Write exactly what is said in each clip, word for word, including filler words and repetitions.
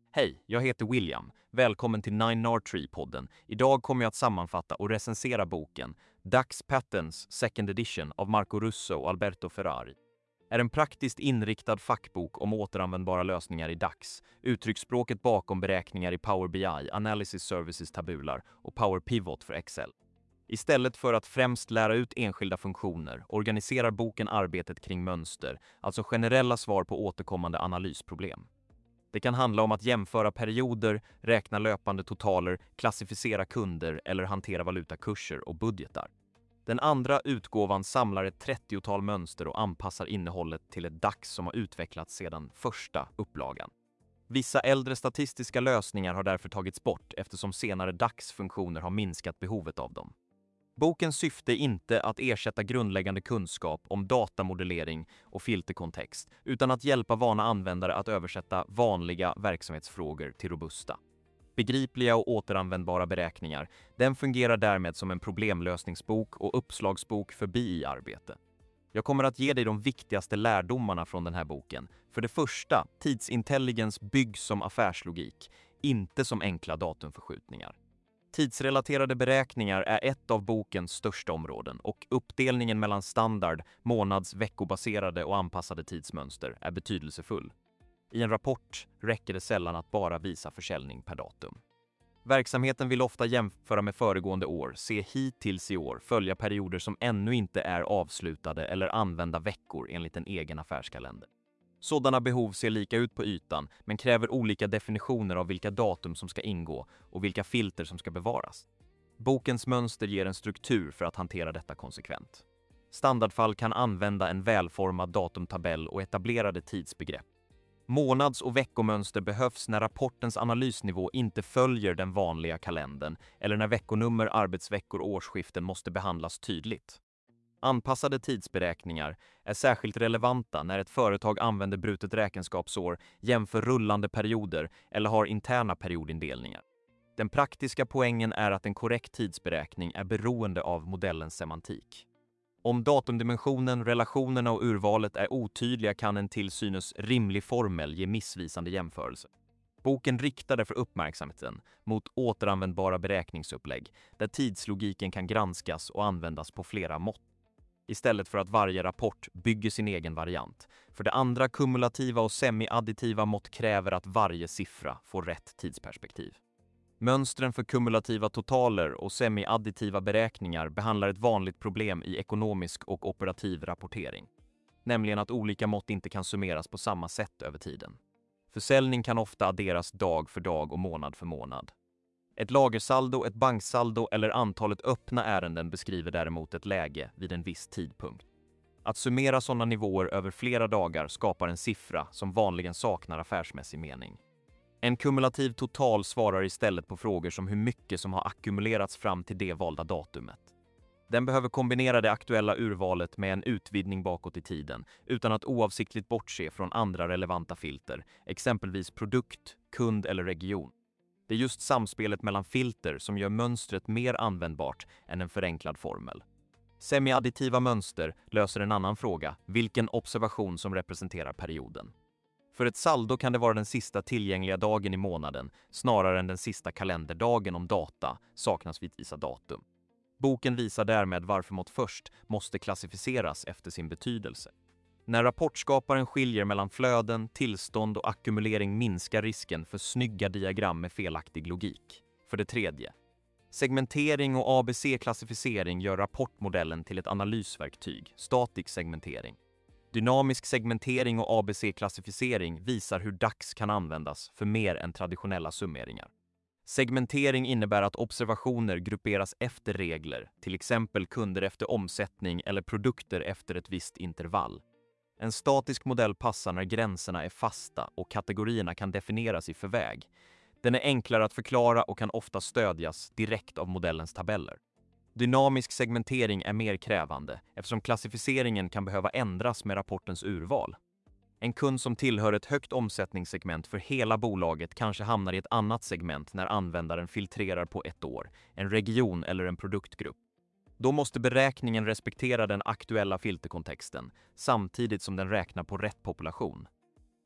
Hej, jag heter William. Välkommen till Nine R Tree-podden. Idag kommer jag att sammanfatta och recensera boken DAX Patterns Second Edition av Marco Russo och Alberto Ferrari. Är en praktiskt inriktad fackbok om återanvändbara lösningar i DAX, uttrycksspråket bakom beräkningar i Power B I, Analysis Services tabular och Power Pivot för Excel. Istället för att främst lära ut enskilda funktioner organiserar boken arbetet kring mönster, alltså generella svar på återkommande analysproblem. Det kan handla om att jämföra perioder, räkna löpande totaler, klassificera kunder eller hantera valutakurser och budgetar. Den andra utgåvan samlar ett trettiotal mönster och anpassar innehållet till ett DAX som har utvecklats sedan första upplagan. Vissa äldre statistiska lösningar har därför tagits bort eftersom senare DAX-funktioner har minskat behovet av dem. Bokens syfte är inte att ersätta grundläggande kunskap om datamodellering och filterkontext, utan att hjälpa vana användare att översätta vanliga verksamhetsfrågor till robusta, begripliga och återanvändbara beräkningar. Den fungerar därmed som en problemlösningsbok och uppslagsbok för B I-arbete. Jag kommer att ge dig de viktigaste lärdomarna från den här boken. För det första, tidsintelligens byggs som affärslogik, inte som enkla datumförskjutningar. Tidsrelaterade beräkningar är ett av bokens största områden och uppdelningen mellan standard, månads-, veckobaserade och anpassade tidsmönster är betydelsefull. I en rapport räcker det sällan att bara visa försäljning per datum. Verksamheten vill ofta jämföra med föregående år, se hittills i år, följa perioder som ännu inte är avslutade eller använda veckor enligt en egen affärskalender. Sådana behov ser lika ut på ytan men kräver olika definitioner av vilka datum som ska ingå och vilka filter som ska bevaras. Bokens mönster ger en struktur för att hantera detta konsekvent. Standardfall kan använda en välformad datumtabell och etablerade tidsbegrepp. Månads- och veckomönster behövs när rapportens analysnivå inte följer den vanliga kalendern eller när veckonummer, arbetsveckor och årsskiften måste behandlas tydligt. Anpassade tidsberäkningar är särskilt relevanta när ett företag använder brutet räkenskapsår, jämför rullande perioder eller har interna periodindelningar. Den praktiska poängen är att en korrekt tidsberäkning är beroende av modellens semantik. Om datumdimensionen, relationerna och urvalet är otydliga kan en till synes rimlig formel ge missvisande jämförelser. Boken riktar därför uppmärksamheten mot återanvändbara beräkningsupplägg där tidslogiken kan granskas och användas på flera mått, istället för att varje rapport bygger sin egen variant. För det andra, kumulativa och semi-additiva mått kräver att varje siffra får rätt tidsperspektiv. Mönstren för kumulativa totaler och semi-additiva beräkningar behandlar ett vanligt problem i ekonomisk och operativ rapportering, nämligen att olika mått inte kan summeras på samma sätt över tiden. Försäljning kan ofta adderas dag för dag och månad för månad. Ett lagersaldo, ett banksaldo eller antalet öppna ärenden beskriver däremot ett läge vid en viss tidpunkt. Att summera sådana nivåer över flera dagar skapar en siffra som vanligen saknar affärsmässig mening. En kumulativ total svarar istället på frågor som hur mycket som har ackumulerats fram till det valda datumet. Den behöver kombinera det aktuella urvalet med en utvidgning bakåt i tiden utan att oavsiktligt bortse från andra relevanta filter, exempelvis produkt, kund eller region. Det är just samspelet mellan filter som gör mönstret mer användbart än en förenklad formel. Semi-additiva mönster löser en annan fråga, vilken observation som representerar perioden. För ett saldo kan det vara den sista tillgängliga dagen i månaden snarare än den sista kalenderdagen om data saknas vid vissa datum. Boken visar därmed varför mått först måste klassificeras efter sin betydelse. När rapportskaparen skiljer mellan flöden, tillstånd och ackumulering minskar risken för snygga diagram med felaktig logik. För det tredje, segmentering och A B C-klassificering gör rapportmodellen till ett analysverktyg, statisk segmentering. Dynamisk segmentering och A B C-klassificering visar hur DAX kan användas för mer än traditionella summeringar. Segmentering innebär att observationer grupperas efter regler, till exempel kunder efter omsättning eller produkter efter ett visst intervall. En statisk modell passar när gränserna är fasta och kategorierna kan definieras i förväg. Den är enklare att förklara och kan ofta stödjas direkt av modellens tabeller. Dynamisk segmentering är mer krävande eftersom klassificeringen kan behöva ändras med rapportens urval. En kund som tillhör ett högt omsättningssegment för hela bolaget kanske hamnar i ett annat segment när användaren filtrerar på ett år, en region eller en produktgrupp. Då måste beräkningen respektera den aktuella filterkontexten samtidigt som den räknar på rätt population.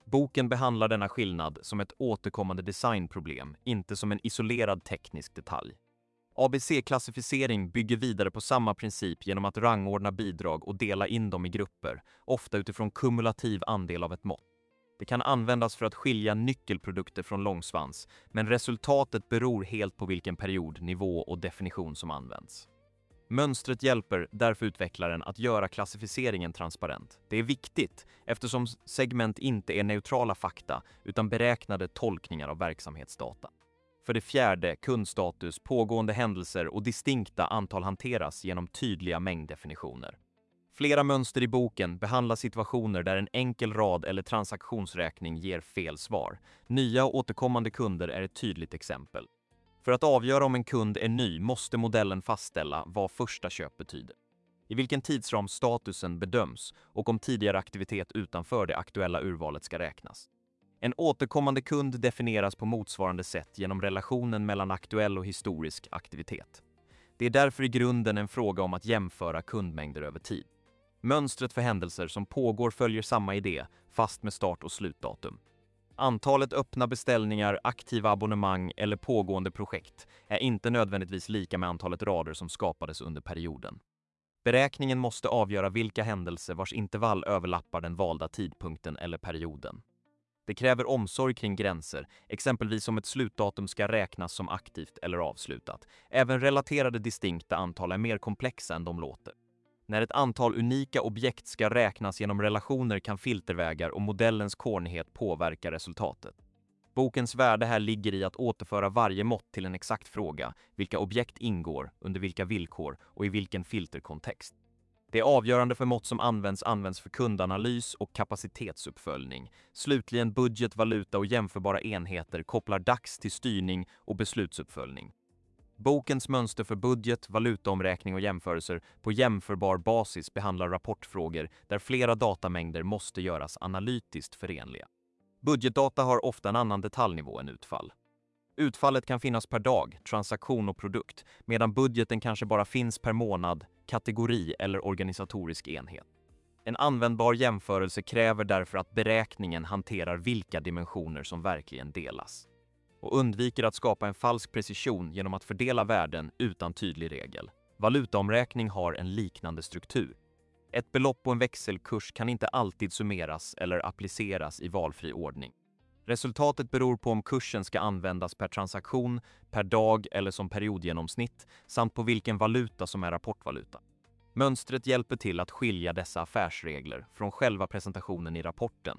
Boken behandlar denna skillnad som ett återkommande designproblem, inte som en isolerad teknisk detalj. A B C-klassificering bygger vidare på samma princip genom att rangordna bidrag och dela in dem i grupper, ofta utifrån kumulativ andel av ett mått. Det kan användas för att skilja nyckelprodukter från långsvans, men resultatet beror helt på vilken period, nivå och definition som används. Mönstret hjälper därför utvecklaren att göra klassificeringen transparent. Det är viktigt eftersom segment inte är neutrala fakta utan beräknade tolkningar av verksamhetsdata. För det fjärde, kundstatus, pågående händelser och distinkta antal hanteras genom tydliga mängddefinitioner. Flera mönster i boken behandlar situationer där en enkel rad eller transaktionsräkning ger fel svar. Nya och återkommande kunder är ett tydligt exempel. För att avgöra om en kund är ny måste modellen fastställa vad första köp betyder, i vilken tidsram statusen bedöms och om tidigare aktivitet utanför det aktuella urvalet ska räknas. En återkommande kund definieras på motsvarande sätt genom relationen mellan aktuell och historisk aktivitet. Det är därför i grunden en fråga om att jämföra kundmängder över tid. Mönstret för händelser som pågår följer samma idé, fast med start- och slutdatum. Antalet öppna beställningar, aktiva abonnemang eller pågående projekt är inte nödvändigtvis lika med antalet rader som skapades under perioden. Beräkningen måste avgöra vilka händelser vars intervall överlappar den valda tidpunkten eller perioden. Det kräver omsorg kring gränser, exempelvis om ett slutdatum ska räknas som aktivt eller avslutat. Även relaterade distinkta antal är mer komplexa än de låter. När ett antal unika objekt ska räknas genom relationer kan filtervägar och modellens kornighet påverka resultatet. Bokens värde här ligger i att återföra varje mått till en exakt fråga, vilka objekt ingår, under vilka villkor och i vilken filterkontext. Det är avgörande för mått som används används för kundanalys och kapacitetsuppföljning. Slutligen budget, valuta och jämförbara enheter kopplar D A X till styrning och beslutsuppföljning. Bokens mönster för budget, valutaomräkning och jämförelser på jämförbar basis behandlar rapportfrågor där flera datamängder måste göras analytiskt förenliga. Budgetdata har ofta en annan detaljnivå än utfall. Utfallet kan finnas per dag, transaktion och produkt, medan budgeten kanske bara finns per månad, kategori eller organisatorisk enhet. En användbar jämförelse kräver därför att beräkningen hanterar vilka dimensioner som verkligen delas och undviker att skapa en falsk precision genom att fördela värden utan tydlig regel. Valutaomräkning har en liknande struktur. Ett belopp och en växelkurs kan inte alltid summeras eller appliceras i valfri ordning. Resultatet beror på om kursen ska användas per transaktion, per dag eller som periodgenomsnitt samt på vilken valuta som är rapportvaluta. Mönstret hjälper till att skilja dessa affärsregler från själva presentationen i rapporten.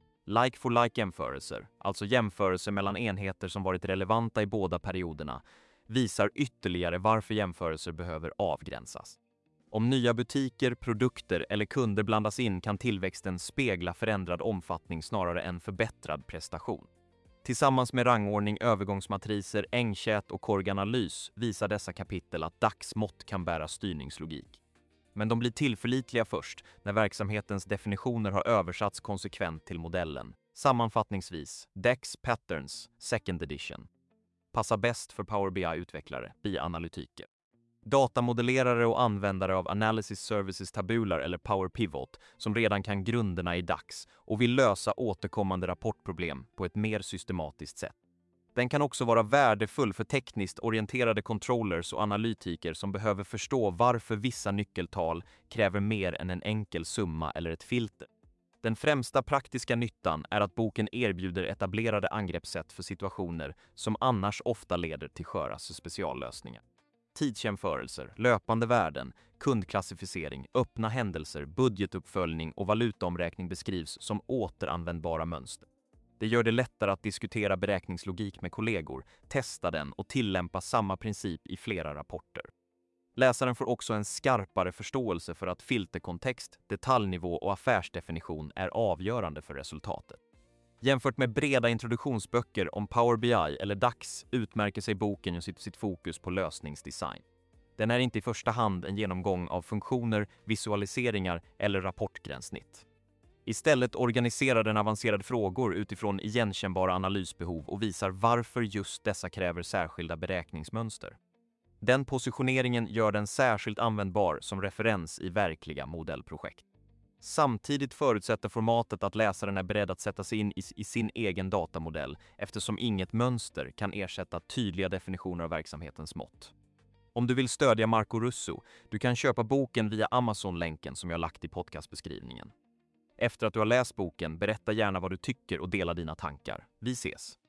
Like-for-like-jämförelser, alltså jämförelser mellan enheter som varit relevanta i båda perioderna, visar ytterligare varför jämförelser behöver avgränsas. Om nya butiker, produkter eller kunder blandas in kan tillväxten spegla förändrad omfattning snarare än förbättrad prestation. Tillsammans med rangordning, övergångsmatriser, ängkät och korganalys visar dessa kapitel att D A X-mått kan bära styrningslogik. Men de blir tillförlitliga först när verksamhetens definitioner har översatts konsekvent till modellen. Sammanfattningsvis, D A X Patterns second edition passar bäst för Power B I-utvecklare, B I-analytiker. Datamodellerare och användare av Analysis Services Tabular eller Power Pivot som redan kan grunderna i D A X och vill lösa återkommande rapportproblem på ett mer systematiskt sätt. Den kan också vara värdefull för tekniskt orienterade controllers och analytiker som behöver förstå varför vissa nyckeltal kräver mer än en enkel summa eller ett filter. Den främsta praktiska nyttan är att boken erbjuder etablerade angreppssätt för situationer som annars ofta leder till sköra speciallösningar. Tidsjämförelser, löpande värden, kundklassificering, öppna händelser, budgetuppföljning och valutaomräkning beskrivs som återanvändbara mönster. Det gör det lättare att diskutera beräkningslogik med kollegor, testa den och tillämpa samma princip i flera rapporter. Läsaren får också en skarpare förståelse för att filterkontext, detaljnivå och affärsdefinition är avgörande för resultatet. Jämfört med breda introduktionsböcker om Power B I eller D A X utmärker sig boken och sitt, sitt fokus på lösningsdesign. Den är inte i första hand en genomgång av funktioner, visualiseringar eller rapportgränssnitt. Istället organiserar den avancerade frågor utifrån igenkännbara analysbehov och visar varför just dessa kräver särskilda beräkningsmönster. Den positioneringen gör den särskilt användbar som referens i verkliga modellprojekt. Samtidigt förutsätter formatet att läsaren är beredd att sätta sig in i, i sin egen datamodell eftersom inget mönster kan ersätta tydliga definitioner av verksamhetens mått. Om du vill stödja Marco Russo, du kan köpa boken via Amazon-länken som jag lagt i podcastbeskrivningen. Efter att du har läst boken, berätta gärna vad du tycker och dela dina tankar. Vi ses!